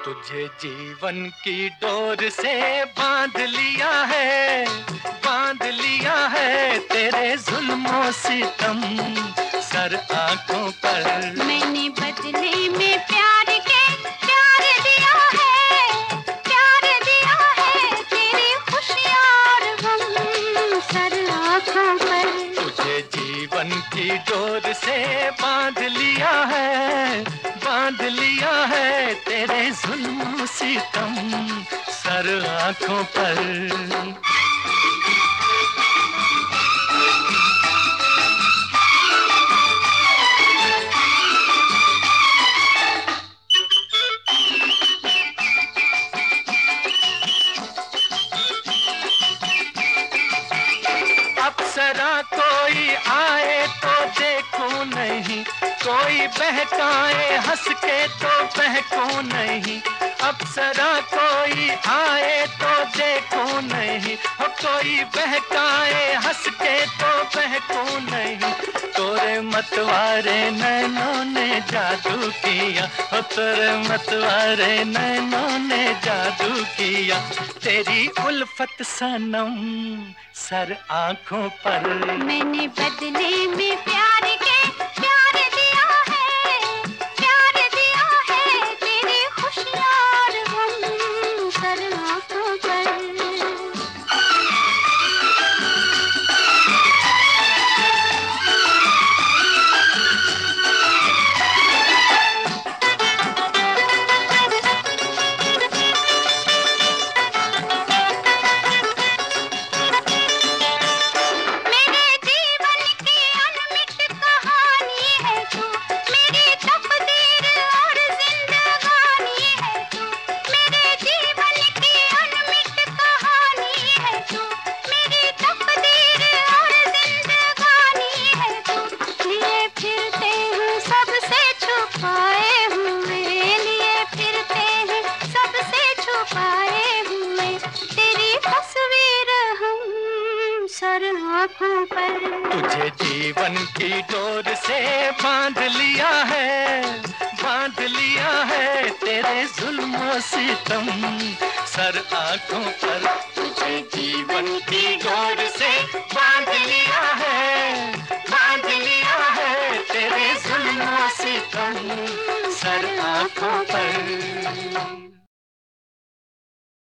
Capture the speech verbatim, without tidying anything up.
तुझे जीवन की डोर से बांध लिया है, बांध लिया है तेरे जुल्मों सितम सर आंखों पर। मैंने बदले में प्यार के प्यार दिया है, प्यार दिया है तेरी खुशियाँ और गम सर आंखों पर। तुझे जीवन की डोर से बांध लिया है, बांध लिया है तेरे जुल्म सितम सर आंखों पर। अप्सरा कोई आए तो देखूं नहीं, कोई बहकाए हंस के तो बहकूं नहीं। अप्सरा कोई आए तो देखूं नहीं, हो कोई बहकाए हंस के तो बहकूं नहीं। तोरे मतवारे नैनों ने जादू किया, हो तोरे मतवारे नैनों ने जादू किया। तेरी उल्फत सनम सर आंखों पर। मैंने बदले में प्यार के प्यार दिया है, प्यार दिया है तेरी खुशियाँ और गम सर आंखों पर। सर आँखों पर। तुझे जीवन की डोर से बांध लिया है, बांध लिया है तेरे जुल्म सितम सर आंखों पर। तुझे जीवन की डोर से बांध लिया है, बांध लिया है तेरे जुल्म सितम सर आंखों पर।